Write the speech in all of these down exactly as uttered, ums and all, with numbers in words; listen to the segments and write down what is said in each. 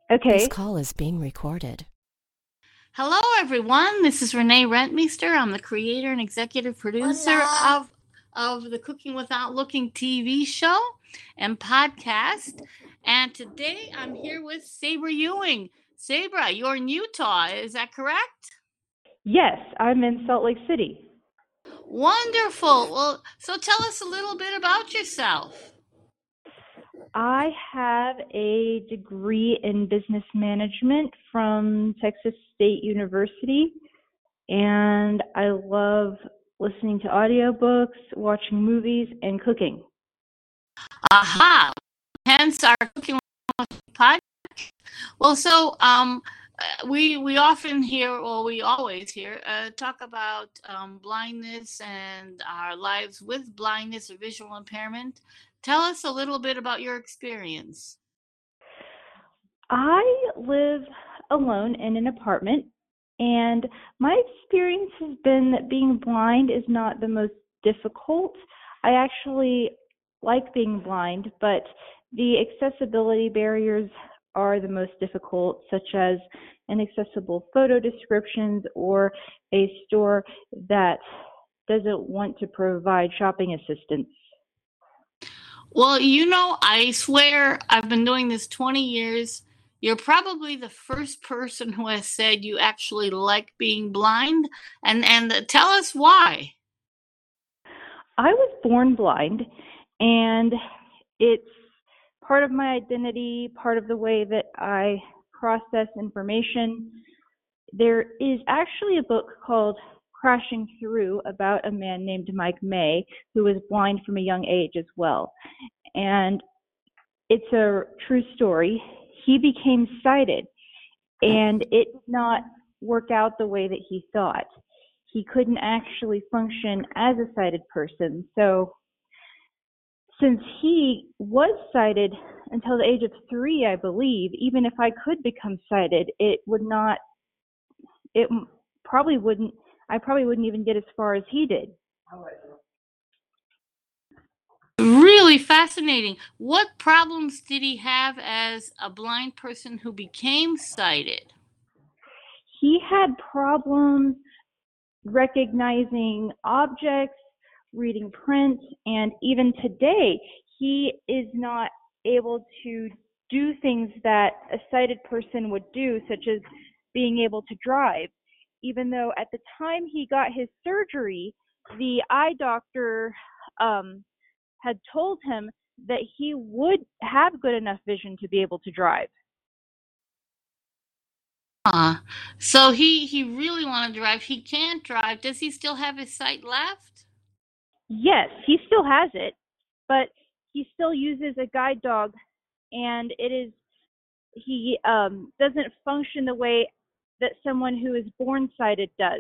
This Okay. call is being recorded. Hello, everyone. This is Renee Rentmeester. I'm the creator and executive producer Hola. of, of the Cooking Without Looking T V show and podcast. And today I'm here with Sabra Ewing. Sabra, you're in Utah, is that correct? Yes, I'm in Salt Lake City. Wonderful. Well, so tell us a little bit about yourself. I have a degree in business management from Texas State University, and I love listening to audiobooks, watching movies, and cooking. Aha. Hence our Cooking Without Looking podcast. Well, so um, uh, we we often hear, or we always hear, uh, talk about um, blindness and our lives with blindness or visual impairment. Tell us a little bit about your experience. I live alone in an apartment, and my experience has been that being blind is not the most difficult. I actually like being blind, but the accessibility barriers are the most difficult, such as inaccessible photo descriptions or a store that doesn't want to provide shopping assistance. Well, you know, I swear I've been doing this twenty years. You're probably the first person who has said you actually like being blind, and and tell us why. I was born blind, and it's part of my identity, part of the way that I process information. There is actually a book called Crashing Through about a man named Mike May who was blind from a young age as well. And it's a true story. He became sighted, and it did not work out the way that he thought. He couldn't actually function as a sighted person. So since he was sighted until the age of three, I believe, even if I could become sighted, it would not, it probably wouldn't, I probably wouldn't even get as far as he did. Really fascinating. What problems did he have as a blind person who became sighted? He had problems recognizing objects, reading print, and even today, he is not able to do things that a sighted person would do, such as being able to drive. Even though at the time he got his surgery, the eye doctor um, had told him that he would have good enough vision to be able to drive. Uh, so he he really wanted to drive. He can't drive. Does he still have his sight left? Yes, he still has it, but he still uses a guide dog, and it is he um, doesn't function the way that someone who is born sighted does.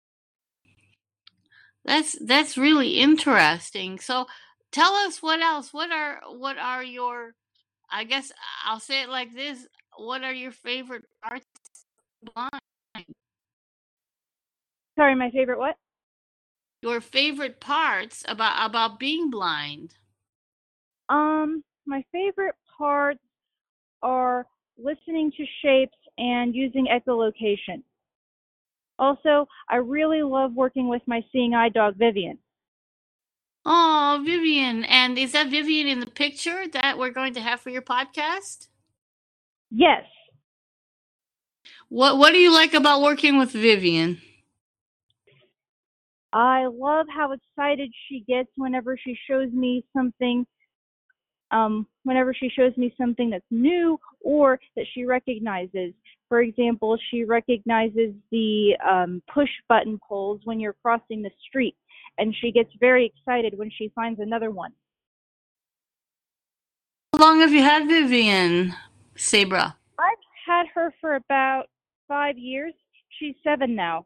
That's that's really interesting. So tell us what else. What are what are your I guess I'll say it like this. What are your favorite parts of blind? Sorry, my favorite what? Your favorite parts about about being blind? Um, my favorite parts are listening to shapes and using echolocation. Also, I really love working with my seeing eye dog, Vivian. Oh, Vivian. And is that Vivian in the picture that we're going to have for your podcast? Yes, What what do you like about working with Vivian? I love how excited she gets whenever she shows me something, um, whenever she shows me something that's new or that she recognizes. For example, she recognizes the um, push button poles when you're crossing the street, and she gets very excited when she finds another one. How long have you had Vivian, Sabra? I've had her for about five years. She's seven now.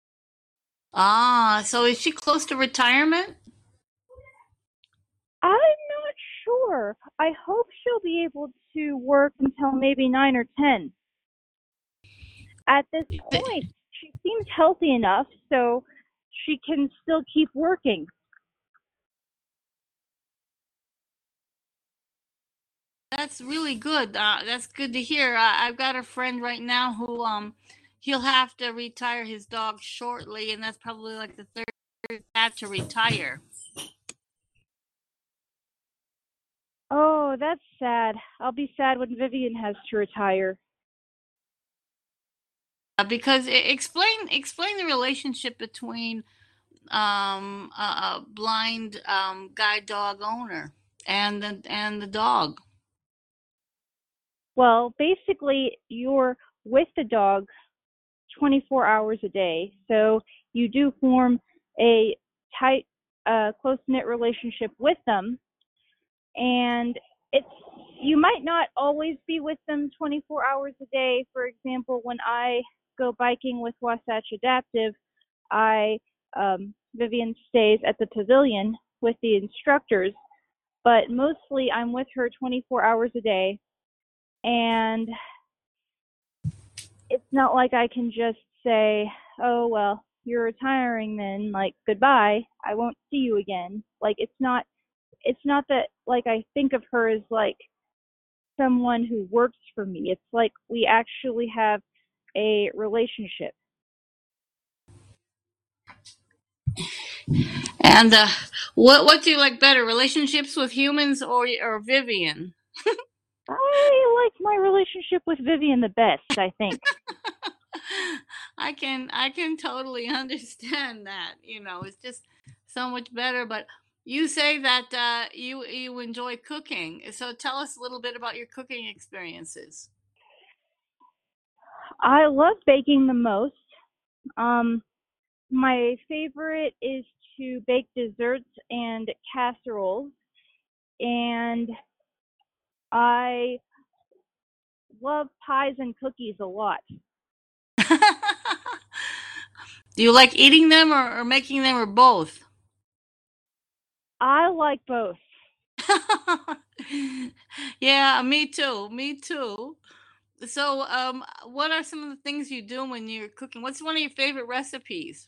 Ah, so is she close to retirement? I'm not sure. I hope she'll be able to work until maybe nine or ten. At this point, she seems healthy enough, so she can still keep working. That's really good. Uh, that's good to hear. I, I've got a friend right now who um he'll have to retire his dog shortly, and that's probably like the third cat to retire. Oh, that's sad. I'll be sad when Vivian has to retire. Uh, because e- explain explain the relationship between um a, a blind um guide dog owner and the and the dog. Well, basically, you're with the dog twenty-four hours a day, so you do form a tight, uh, close-knit relationship with them, and it's you might not always be with them twenty-four hours a day. For example, when I go biking with Wasatch Adaptive, I um, Vivian stays at the pavilion with the instructors, but mostly I'm with her twenty-four hours a day, and it's not like I can just say, "Oh, well, you're retiring then, like goodbye. I won't see you again." Like it's not it's not that like I think of her as like someone who works for me. It's like we actually have a relationship. And uh, what what do you like better, relationships with humans or or Vivian? I like my relationship with Vivian the best, I think. I can I can totally understand that. You know, it's just so much better. But you say that uh, you you enjoy cooking, so tell us a little bit about your cooking experiences. I love baking the most. Um, my favorite is to bake desserts and casseroles, and I love pies and cookies a lot. Do you like eating them or, or making them or both? I like both. Yeah, me too. Me too. So, um, what are some of the things you do when you're cooking? What's one of your favorite recipes?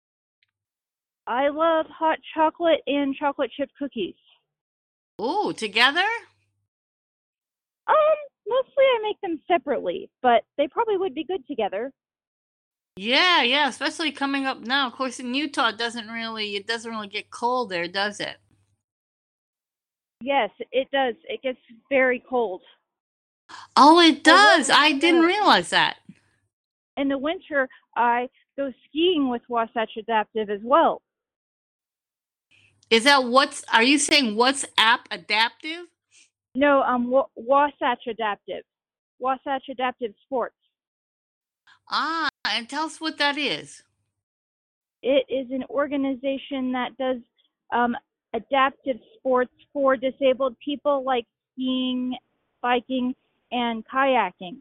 I love hot chocolate and chocolate chip cookies. Ooh, together? Um, Mostly I make them separately, but they probably would be good together. Yeah, yeah, especially coming up now. Of course, in Utah, it doesn't really it doesn't really get cold there, does it? Yes, it does. It gets very cold. Oh, it I will does. let I you didn't know. realize that. In the winter, I go skiing with Wasatch Adaptive as well. Is that what's are you saying what's app adaptive? No, um, Wa- Wasatch Adaptive. Wasatch Adaptive Sports. Ah, and tell us what that is. It is an organization that does um, adaptive sports for disabled people like skiing, biking, and kayaking.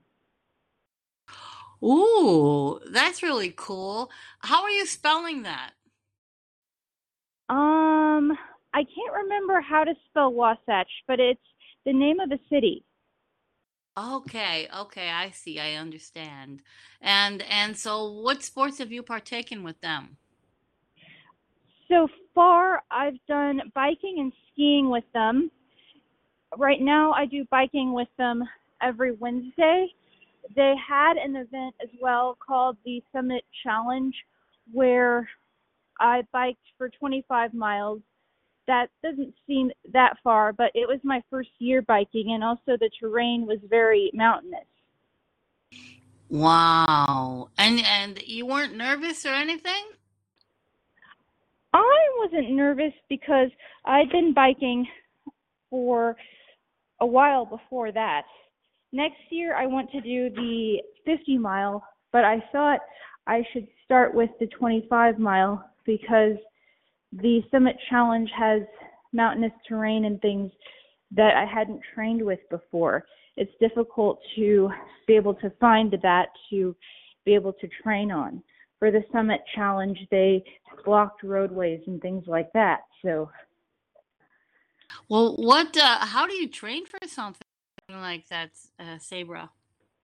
Ooh, that's really cool. How are you spelling that? Um, I can't remember how to spell Wasatch, but it's the name of a city. Okay, okay, I see. I understand. And and so what sports have you partaken with them? So far, I've done biking and skiing with them. Right now, I do biking with them every Wednesday. They had an event as well called the Summit Challenge where I biked for twenty-five miles. That doesn't seem that far, but it was my first year biking, and also the terrain was very mountainous. Wow. And and you weren't nervous or anything? I wasn't nervous because I'd been biking for a while before that. Next year, I want to do the fifty mile, but I thought I should start with the twenty-five mile because the Summit Challenge has mountainous terrain and things that I hadn't trained with before. It's difficult to be able to find that to be able to train on. For the Summit Challenge, they blocked roadways and things like that. So Well, what uh how do you train for something like that, uh, Sabra?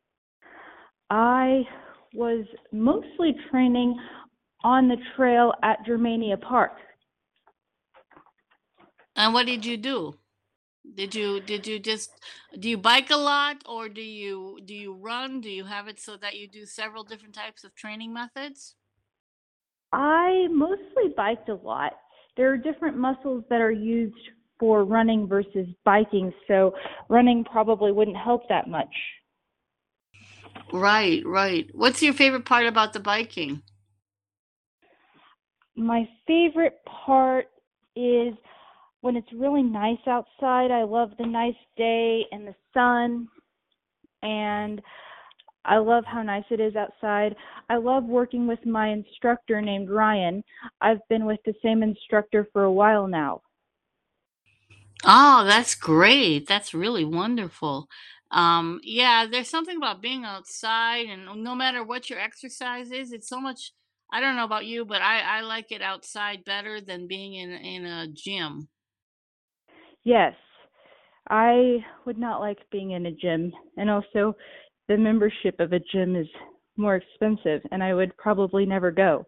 I was mostly training on the trail at Germania Park. And what did you do? Did you did you just do you bike a lot, or do you do you run? Do you have it so that you do several different types of training methods? I mostly biked a lot. There are different muscles that are used for running versus biking, so running probably wouldn't help that much. Right, right. What's your favorite part about the biking? My favorite part is when it's really nice outside. I love the nice day and the sun, and I love how nice it is outside. I love working with my instructor named Ryan. I've been with the same instructor for a while now. Oh, that's great. That's really wonderful. Um, yeah, there's something about being outside, and no matter what your exercise is, it's so much. I don't know about you, but I, I like it outside better than being in in a gym. Yes, I would not like being in a gym, and also the membership of a gym is more expensive, and I would probably never go.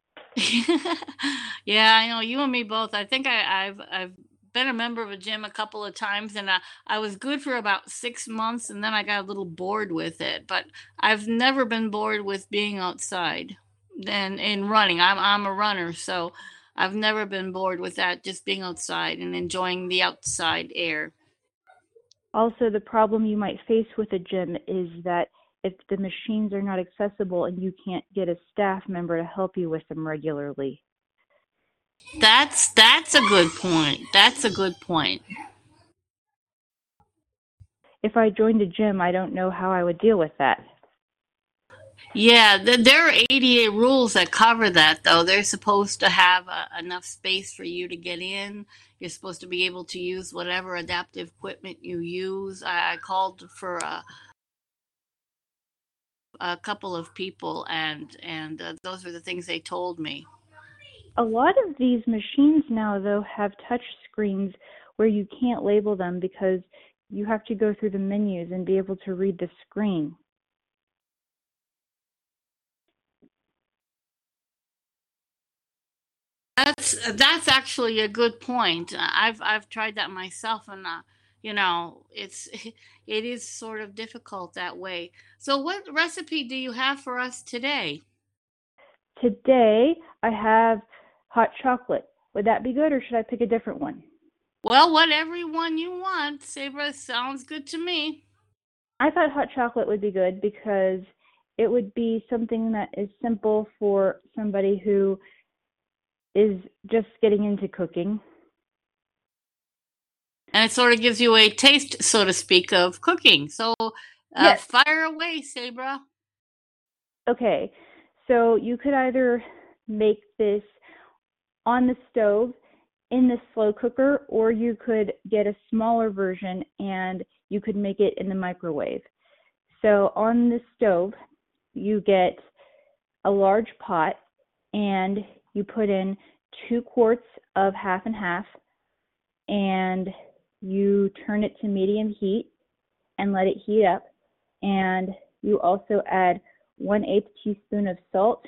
Yeah, I know you and me both. I think I, I've I've been a member of a gym a couple of times, and I, I was good for about six months, and then I got a little bored with it. But I've never been bored with being outside and in running. I'm I'm a runner, so I've never been bored with that. Just being outside and enjoying the outside air. Also, the problem you might face with a gym is that if the machines are not accessible and you can't get a staff member to help you with them regularly. That's that's a good point. That's a good point. If I joined a gym, I don't know how I would deal with that. Yeah, th- there are A D A rules that cover that, though. They're supposed to have uh, enough space for you to get in. You're supposed to be able to use whatever adaptive equipment you use. I, I called for a, a couple of people, and and uh, those are the things they told me. A lot of these machines now, though, have touch screens where you can't label them because you have to go through the menus and be able to read the screen. That's that's actually a good point. Uh, I've I've tried that myself, and uh, you know, it's it is sort of difficult that way. So, what recipe do you have for us today? Today, I have hot chocolate. Would that be good, or should I pick a different one? Well, whatever one you want, Sabra, sounds good to me. I thought hot chocolate would be good because it would be something that is simple for somebody who is just getting into cooking. And it sort of gives you a taste, so to speak, of cooking. So uh, Yes. fire away, Sabra. Okay. So you could either make this on the stove in the slow cooker, or you could get a smaller version and you could make it in the microwave. So on the stove, you get a large pot and you put in two quarts of half and half, and you turn it to medium heat and let it heat up. And you also add one eighth teaspoon of salt,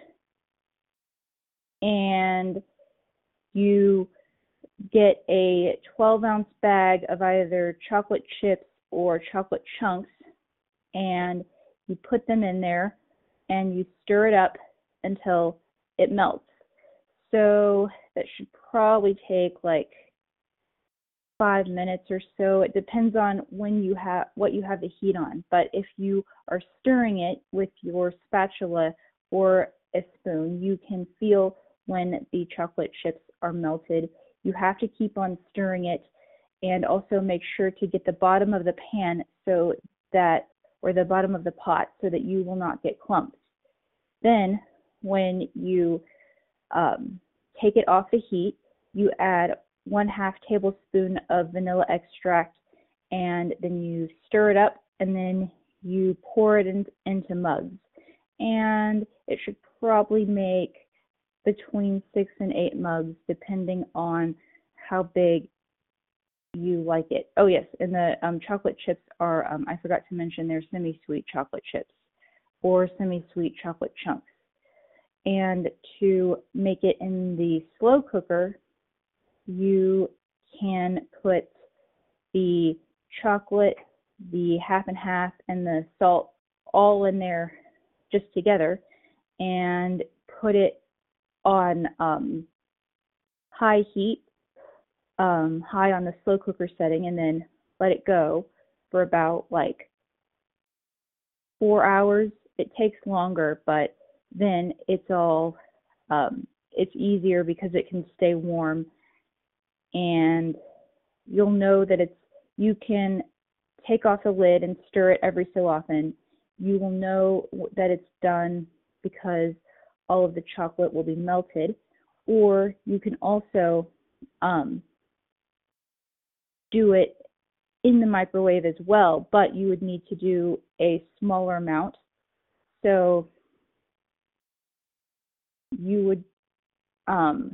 and you get a twelve ounce bag of either chocolate chips or chocolate chunks, and you put them in there and you stir it up until it melts. So that should probably take like five minutes or so. It depends on when you have what you have the heat on. But if you are stirring it with your spatula or a spoon, you can feel when the chocolate chips are melted. You have to keep on stirring it, and also make sure to get the bottom of the pan so that, or the bottom of the pot, so that you will not get clumps. Then when you um, take it off the heat, you add one half tablespoon of vanilla extract, and then you stir it up, and then you pour it in, into mugs. And it should probably make between six and eight mugs, depending on how big you like it. Oh yes, and the um, chocolate chips are, um, I forgot to mention, they're semi-sweet chocolate chips or semi-sweet chocolate chunks. And to make it in the slow cooker, you can put the chocolate, the half and half, and the salt all in there just together, and put it on um, high heat, um, high on the slow cooker setting, and then let it go for about like four hours. It takes longer, but then it's all, um, it's easier because it can stay warm, and you'll know that it's, you can take off the lid and stir it every so often. You will know that it's done because all of the chocolate will be melted. Or you can also um, do it in the microwave as well, but you would need to do a smaller amount. So you would um,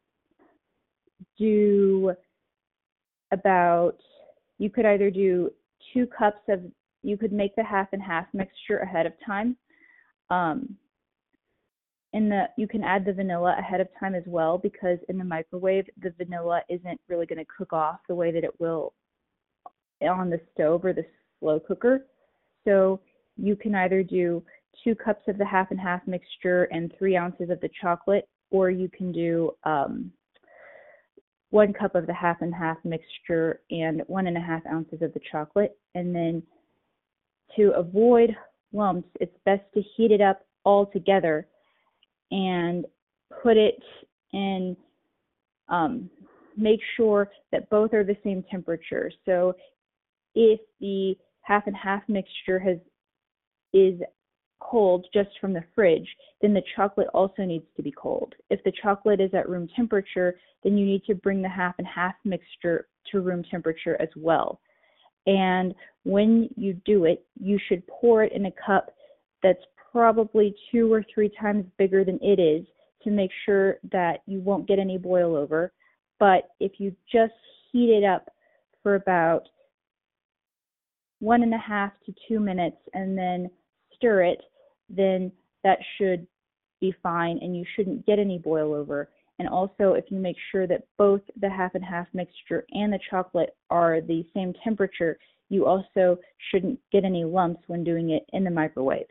do about, you could either do two cups of, you could make the half and half mixture ahead of time. Um, in the, you can add the vanilla ahead of time as well, because in the microwave, the vanilla isn't really going to cook off the way that it will on the stove or the slow cooker. So you can either do two cups of the half and half mixture and three ounces of the chocolate, or you can do um, one cup of the half and half mixture and one and a half ounces of the chocolate. And then to avoid lumps, it's best to heat it up all together and put it in, um, make sure that both are the same temperature. So if the half and half mixture has is cold just from the fridge, then the chocolate also needs to be cold. If the chocolate is at room temperature, then you need to bring the half and half mixture to room temperature as well. And when you do it, you should pour it in a cup that's probably two or three times bigger than it is, to make sure that you won't get any boil over. But if you just heat it up for about one and a half to two minutes and then stir it, then that should be fine and you shouldn't get any boil over. And also, if you make sure that both the half and half mixture and the chocolate are the same temperature, you also shouldn't get any lumps when doing it in the microwave.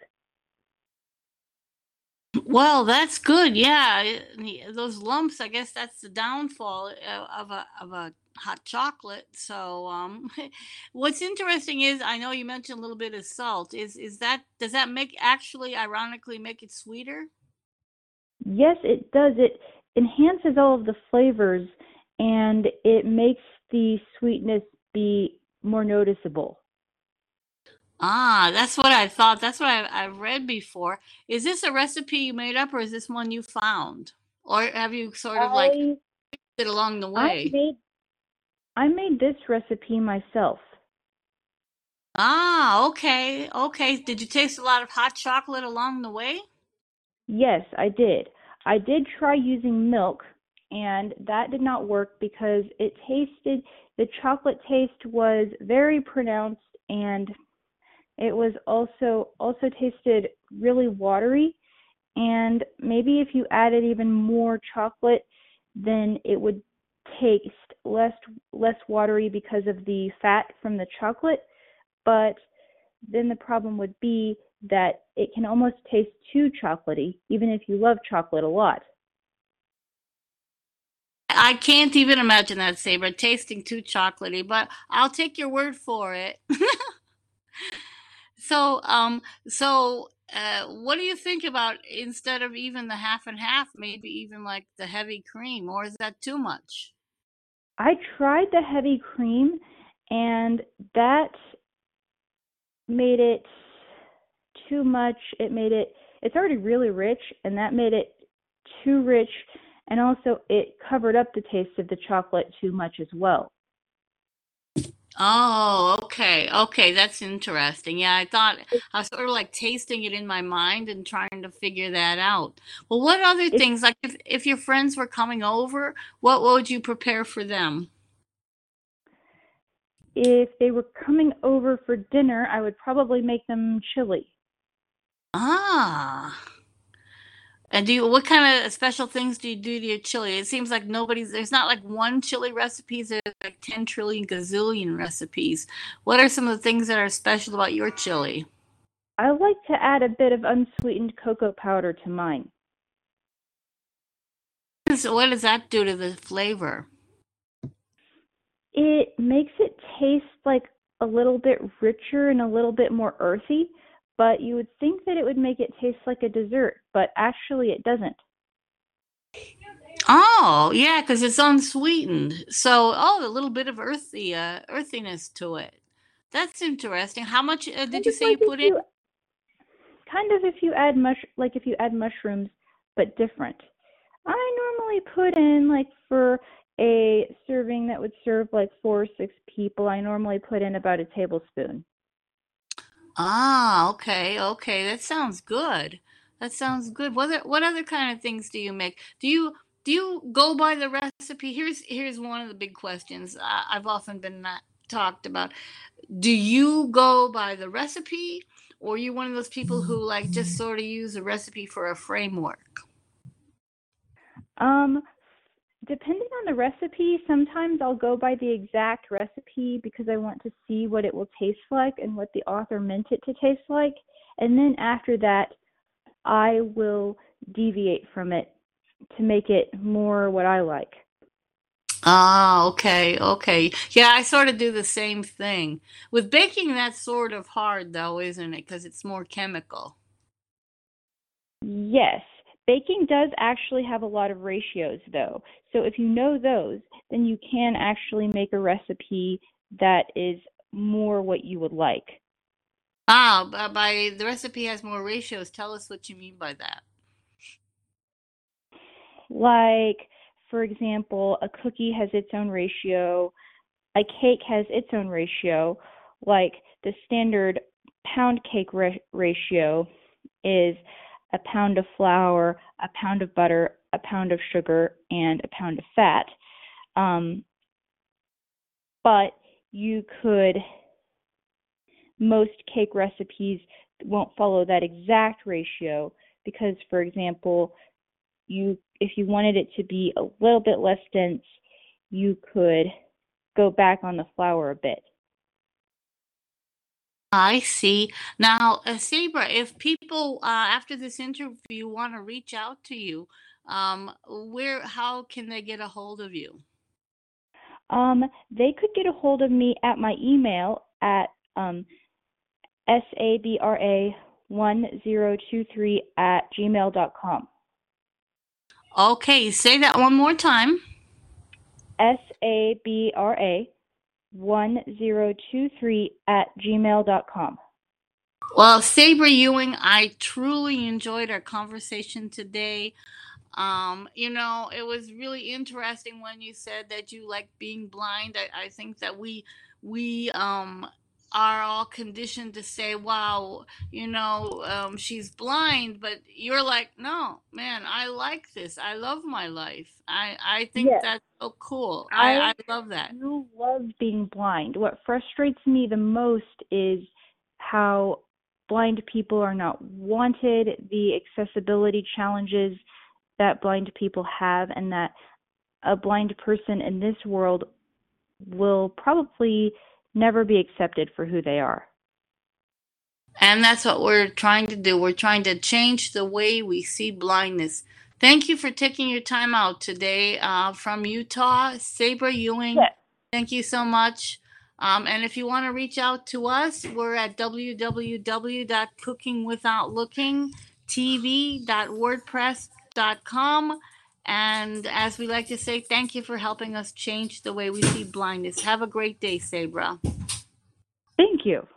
Well, that's good. Yeah, those lumps, I guess that's the downfall uh, of a of a hot chocolate. So, um, what's interesting is I know you mentioned a little bit of salt. Is is that does that make actually ironically make it sweeter? Yes, it does. It enhances all of the flavors and it makes the sweetness be more noticeable. Ah, that's what I thought. That's what I, I've read before. Is this a recipe you made up, or is this one you found, or have you sort of like I it along the I way? made I made this recipe myself. Ah, okay, okay. Did you taste a lot of hot chocolate along the way? Yes, I did. I did try using milk, and that did not work because it tasted, the chocolate taste was very pronounced, and it was also also tasted really watery. And maybe if you added even more chocolate, then it would taste less less watery because of the fat from the chocolate. But then the problem would be that it can almost taste too chocolatey, even if you love chocolate a lot. I can't even imagine that, Saber, tasting too chocolatey, but I'll take your word for it. So, um, so, uh, what do you think about instead of even the half and half, maybe even like the heavy cream, or is that too much? I tried the heavy cream, and that made it too much. It made it, it's already really rich, and that made it too rich. And also, it covered up the taste of the chocolate too much as well. Oh, okay. Okay, that's interesting. Yeah, I thought I was sort of like tasting it in my mind and trying to figure that out. Well, what other It's, things, like if, if your friends were coming over, what, what would you prepare for them? if they were coming over for dinner, I would probably make them chili. Ah, And do you, what kind of special things do you do to your chili? It seems like nobody's, there's not like one chili recipe, there's like ten trillion gazillion recipes. What are some of the things that are special about your chili? I like to add a bit of unsweetened cocoa powder to mine. So what does that do to the flavor? It makes it taste like a little bit richer and a little bit more earthy, but you would think that it would make it taste like a dessert, but actually it doesn't. Oh, yeah, because it's unsweetened. So, oh, a little bit of earthy, uh, earthiness to it. That's interesting. How much uh, did Kind you of say like you if put in? you kind of if you add mush like if you add mushrooms, but different. I normally put in like for a serving that would serve like four or six people, I normally put in about a tablespoon. Ah, okay, okay. That sounds good. That sounds good. What other, what other kind of things do you make? Do you do you go by the recipe? Here's here's one of the big questions I, I've often been not talked about. Do you go by the recipe, or are you one of those people who like just sort of use a recipe for a framework? Um, Depending on the recipe, sometimes I'll go by the exact recipe because I want to see what it will taste like and what the author meant it to taste like. And then after that, I will deviate from it to make it more what I like. Ah, okay, okay. Yeah, I sort of do the same thing. With baking, that's sort of hard though, isn't it? Because it's more chemical. Yes, baking does actually have a lot of ratios though. So if you know those, then you can actually make a recipe that is more what you would like. Ah, b- by the recipe has more ratios. Tell us what you mean by that. Like, for example, a cookie has its own ratio, a cake has its own ratio. Like the standard pound cake ra- ratio is a pound of flour, a pound of butter, a pound of sugar, and a pound of fat. Um, but you could, most cake recipes won't follow that exact ratio because, for example, you if you wanted it to be a little bit less dense, you could go back on the flour a bit. I see. Now, uh, Sabra, if people uh, after this interview want to reach out to you, um, where, how can they get a hold of you? Um, they could get a hold of me at my email at um, sabra one zero two three at gmail dot com. Okay, say that one more time. sabra one zero two three at gmail dot com. Well, Sabra Ewing, I truly enjoyed our conversation today. Um, you know, it was really interesting when you said that you like being blind. I, I think that we we um are all conditioned to say, "Wow, you know, um, she's blind," but you're like, "No, man, I like this. I love my life. I I think Yes, that's so cool. I I I love that." do love being blind. What frustrates me the most is how blind people are not wanted, the accessibility challenges that blind people have, and that a blind person in this world will probably never be accepted for who they are. And that's what we're trying to do. We're trying to change the way we see blindness. Thank you for taking your time out today uh, from Utah, Sabra Ewing. Yes. Thank you so much. Um, and if you want to reach out to us, we're at w w w dot cooking without looking t v dot wordpress dot com. And as we like to say, thank you for helping us change the way we see blindness. Have a great day, Sabra. Thank you.